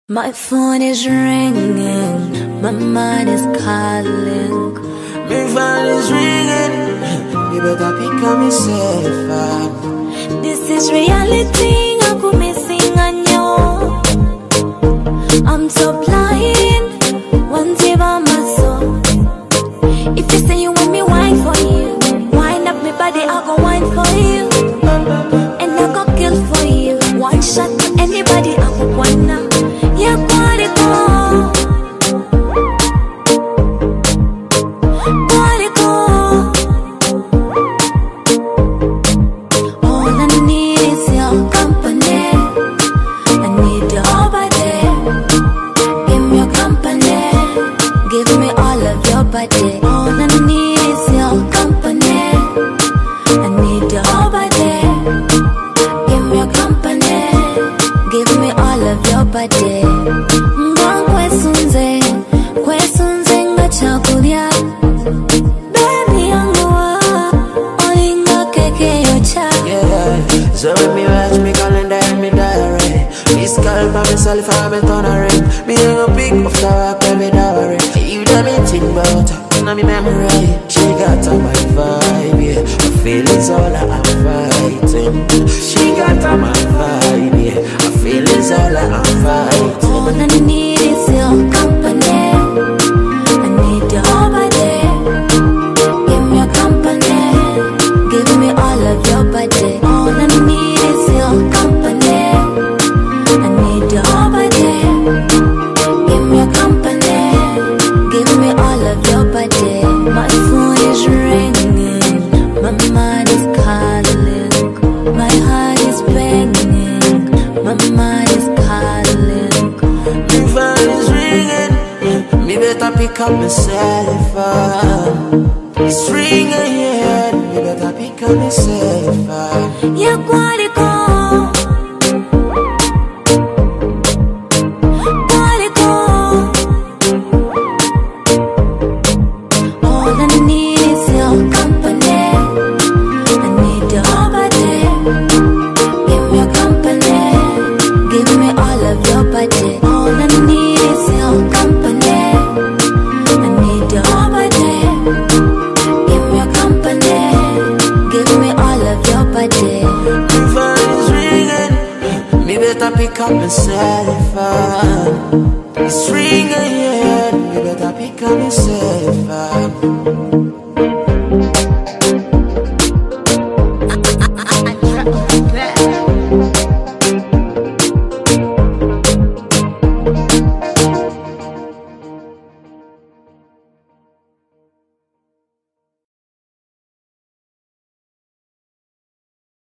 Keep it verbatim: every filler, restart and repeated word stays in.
My phone is ringing, my mind is calling. My phone is ringing, you better pick up yourself. This is reality, I'm missing on you. I'm so blind, one tip on my soul. If you say you want me, wine for you. Wind up my body, I'll go wine for you. And I'll go kill for you. One shot to anybody, I will wine now. Yeah, body go, body go. All I need is your company. I need your whole body. Give me your company. Give me all of your body. All I need is your company. I need your whole body. Give me your company. Give me all of your body. So when me watch me calendar and me diary, me scalp on myself and me turn around. Me hang a pick of the rock and me diary. You done me think about her, now me memory. She got on my vibe, yeah. Her feelings all I'm fighting. She got on my vibe, yeah. Her feelings all I'm fighting. All I need is your company. I need your whole body. Give me your company. Give me all of your body. All I need is your company. I need your whole body. Give me your company. Give me all of your body. My phone is ringing, my mind is calling, my heart is banging, my mind is calling. My phone is ringing, me better pick up myself up. It's ringing, yeah, me better pick up myself up. Yeah, body go, body go. All I need is your company. I need your whole body. Give me your company. Give me all of your body. All I need is your company. I need your whole body. Give me your company. Give me all of your body. My phone is ringing, me better pick up myself up. It's ringing, yeah, me better pick up myself up.